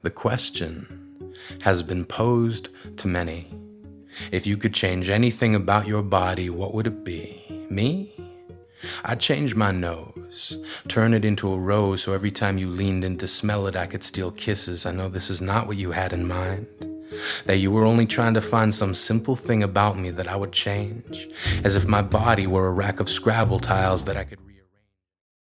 The question has been posed to many. If you could change anything about your body, what would it be? Me? I'd change my nose, turn it into a rose so every time you leaned in to smell it, I could steal kisses. I know this is not what you had in mind, that you were only trying to find some simple thing about me that I would change, as if my body were a rack of Scrabble tiles that I could read.